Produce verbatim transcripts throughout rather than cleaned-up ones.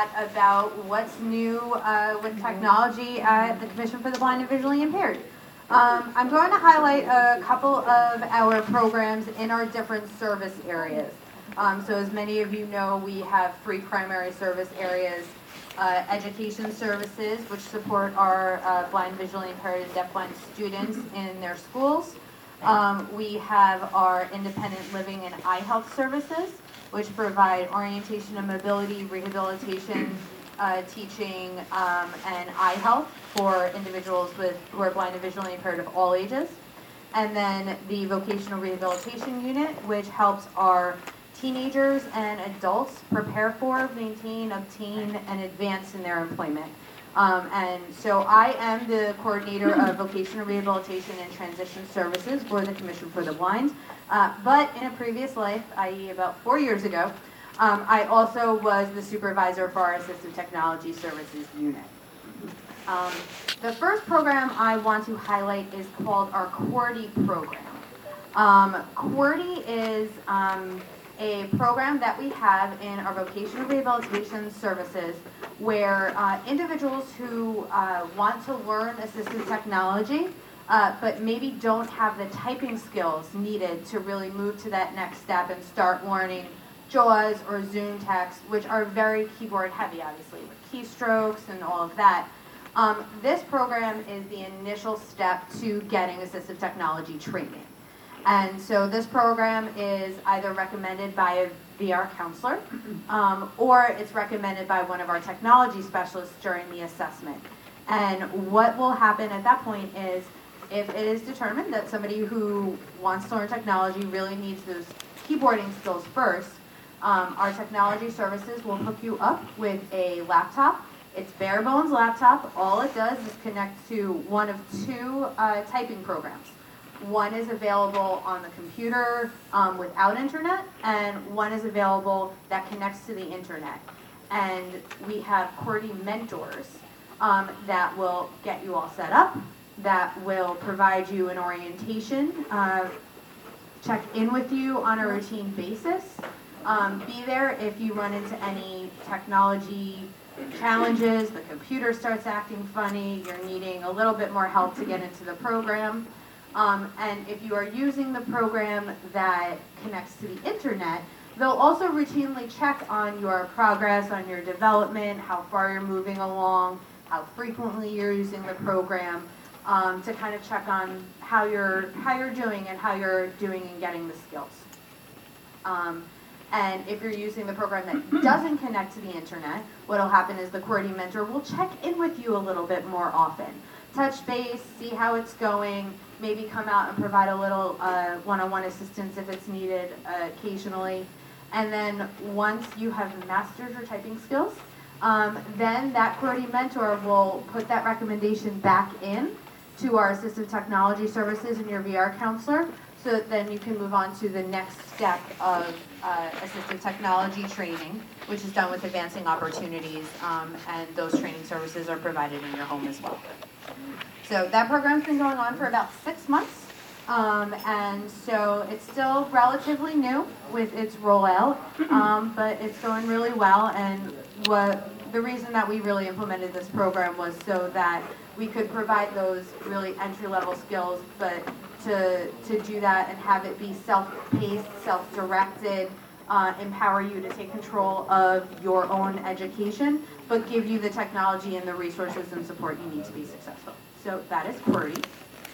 chat about what's new uh, with technology at the Commission for the Blind and Visually Impaired. Um, I'm going to highlight a couple of our programs in our different service areas. Um, so as many of you know, we have three primary service areas. Uh, education services, which support our uh, blind, visually impaired, and deafblind students in their schools. Um, we have our independent living and eye health services, which provide orientation and mobility, rehabilitation, uh, teaching, um, and eye health for individuals with who are blind and visually impaired of all ages. And then the vocational rehabilitation unit, which helps our teenagers and adults prepare for, maintain, obtain, and advance in their employment. Um, and so I am the coordinator of vocational rehabilitation and transition services for the Commission for the Blind. Uh, but in a previous life, that is about four years ago, um, I also was the supervisor for our assistive technology services unit. Um, the first program I want to highlight is called our QWERTY program. Um, QWERTY is um, a program that we have in our vocational rehabilitation services where uh, individuals who uh, want to learn assistive technology uh, but maybe don't have the typing skills needed to really move to that next step and start learning JAWS or Zoom text, which are very keyboard heavy, obviously, with keystrokes and all of that. Um, this program is the initial step to getting assistive technology training. And so this program is either recommended by a V R counselor um, or it's recommended by one of our technology specialists during the assessment. And what will happen at that point is if it is determined that somebody who wants to learn technology really needs those keyboarding skills first, um, our technology services will hook you up with a laptop. It's bare bones laptop. All it does is connect to one of two uh, typing programs. One is available on the computer um, without internet, and one is available that connects to the internet. And we have QWERTY mentors um, that will get you all set up, that will provide you an orientation, uh, check in with you on a routine basis, um, be there if you run into any technology challenges, the computer starts acting funny, you're needing a little bit more help to get into the program. Um, and if you are using the program that connects to the internet, they'll also routinely check on your progress, on your development, how far you're moving along, how frequently you're using the program, um, to kind of check on how you're how you're doing and how you're doing in getting the skills. Um, and if you're using the program that doesn't connect to the internet, what'll happen is the QWERTY mentor will check in with you a little bit more often. Touch base, see how it's going, maybe come out and provide a little uh, one-on-one assistance if it's needed uh, occasionally. And then once you have mastered your typing skills, um, then that QWERTY mentor will put that recommendation back in to our assistive technology services and your V R counselor, so that then you can move on to the next step of uh, assistive technology training, which is done with Advancing Opportunities, um, and those training services are provided in your home as well. So that program's been going on for about six months, um, and so it's still relatively new with its rollout, um, but it's going really well. And what the reason that we really implemented this program was so that we could provide those really entry-level skills, but to to do that and have it be self-paced, self-directed, uh, empower you to take control of your own education, but give you the technology and the resources and support you need to be successful. So that is QWERTY.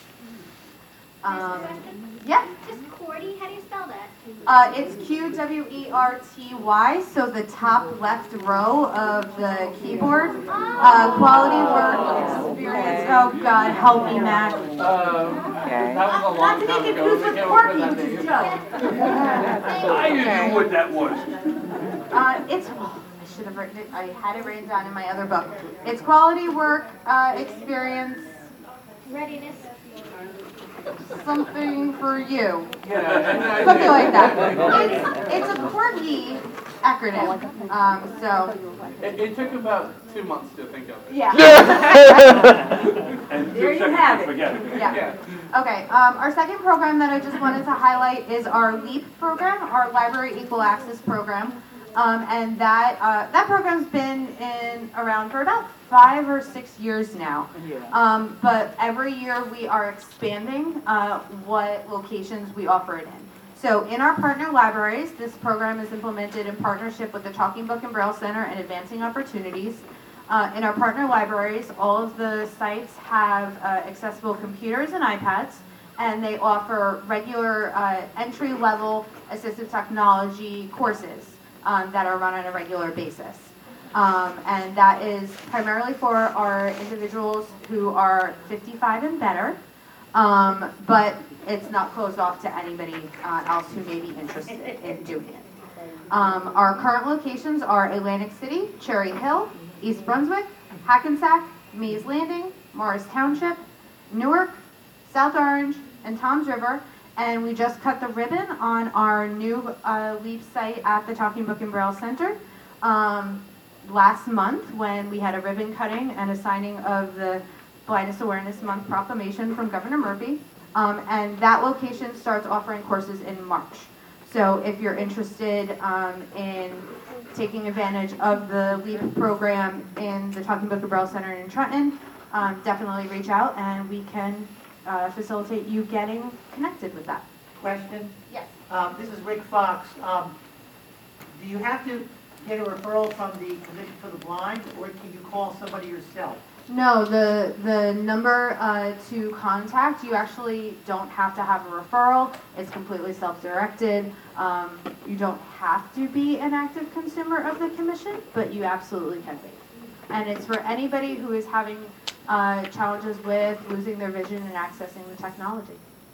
Um, yeah. Just QWERTY, how do you spell that? Uh, it's Q W E R T Y, so the top left row of the keyboard. Uh, quality work experience. Oh God, help me, Mac. Uh, Okay. that was a long time ago. They came up with that name. I didn't know what that was. Uh, it's, oh, I should have written it, I had it written down in my other book. It's quality work uh, experience, Readiness. something for you. Yeah. Something like that. It's, it's a quirky acronym. Um, so, It, it took about two months to think of it. yeah. And There two you seconds have to it. forget it. Yeah. Okay, um, our second program that I just wanted to highlight is our LEAP program, our Library Equal Access program. Um, and that, uh, that program's been in, around for about five or six years now. Um, but every year we are expanding, uh, what locations we offer it in. So in our partner libraries, this program is implemented in partnership with the Talking Book and Braille Center and Advancing Opportunities. Uh, in our partner libraries, all of the sites have uh, accessible computers and iPads, and they offer regular uh, entry-level assistive technology courses um, that are run on a regular basis. Um, and that is primarily for our individuals who are fifty-five and better, um, but it's not closed off to anybody uh, else who may be interested in doing it. Um, our current locations are Atlantic City, Cherry Hill, East Brunswick, Hackensack, Mays Landing, Morris Township, Newark, South Orange, and Toms River. And we just cut the ribbon on our new uh, LEAP site at the Talking Book and Braille Center um, last month when we had a ribbon cutting and a signing of the Blindness Awareness Month proclamation from Governor Murphy. Um, and that location starts offering courses in March. So if you're interested um, in taking advantage of the LEAP program in the Talking Book and Braille Center in Trenton, um, definitely reach out and we can uh, facilitate you getting connected with that. Question? Yes. Um, this is Rick Fox. Um, do you have to get a referral from the Commission for the Blind, or can you call somebody yourself? No, the the number uh, to contact, you actually don't have to have a referral. It's completely self-directed. Um, you don't have to be an active consumer of the commission, but you absolutely can be. And it's for anybody who is having uh, challenges with losing their vision and accessing the technology.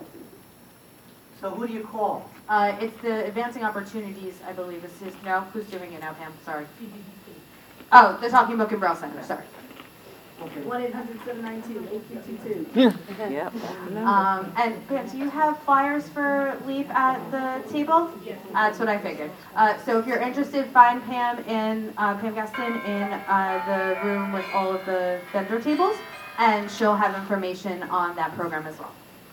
So who do you call? Uh, it's the Advancing Opportunities, I believe. This is, no, who's doing it now, Pam? Sorry. Oh, the Talking Book and Braille Center, sorry. one eight hundred seven nine two eight two two two. Yep. Um, and Pam, do you have flyers for LEAP at the table? Yes. That's what I figured. Uh, so if you're interested, find Pam in, uh, Pam Gaston in uh, the room with all of the vendor tables, and she'll have information on that program as well.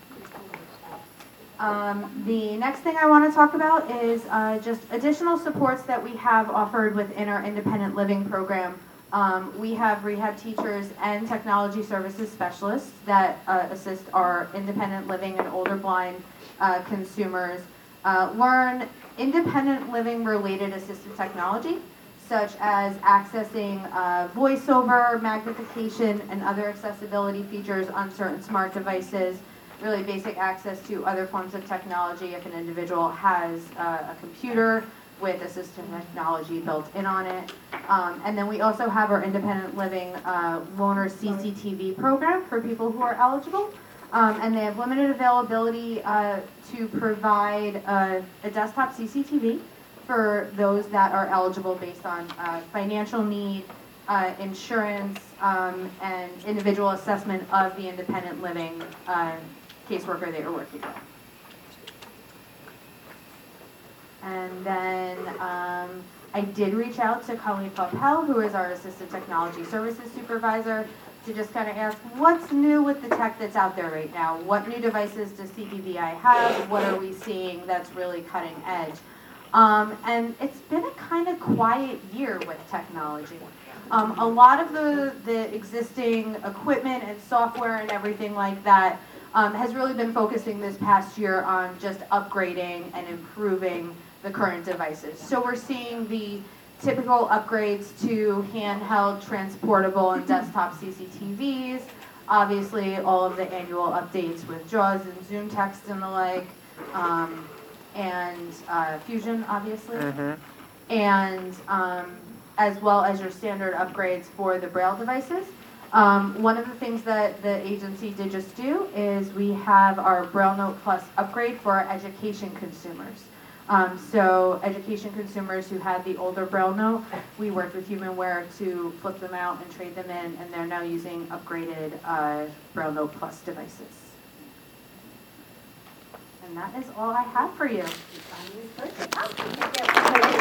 Um, the next thing I want to talk about is uh, just additional supports that we have offered within our independent living program. Um, we have rehab teachers and technology services specialists that uh, assist our independent living and older blind uh, consumers uh, learn independent living related assistive technology, such as accessing uh, voiceover, magnification, and other accessibility features on certain smart devices, really basic access to other forms of technology if an individual has uh, a computer with assistive technology built in on it. Um, and then we also have our independent living uh, loaner C C T V program for people who are eligible. Um, and they have limited availability uh, to provide uh, a desktop C C T V for those that are eligible based on uh, financial need, uh, insurance, um, and individual assessment of the independent living uh, caseworker they are working with. And then um, I did reach out to Colleen Poppel, who is our Assistive Technology Services Supervisor, to just kind of ask, what's new with the tech that's out there right now? What new devices does C B V I have? What are we seeing that's really cutting edge? Um, and it's been a kind of quiet year with technology. Um, a lot of the, the existing equipment and software and everything like that um, has really been focusing this past year on just upgrading and improving the current devices. So we're seeing the typical upgrades to handheld, transportable, and desktop C C T Vs. Obviously, all of the annual updates with JAWS and Zoom Text and the like, um, and uh, Fusion, obviously. Mm-hmm. And um, as well as your standard upgrades for the Braille devices. Um, one of the things that the agency did just do is we have our Braille Note Plus upgrade for our education consumers. Um, so education consumers who had the older Braille Note, we worked with HumanWare to flip them out and trade them in, and they're now using upgraded uh, Braille Note Plus devices. And that is all I have for you. Thank you.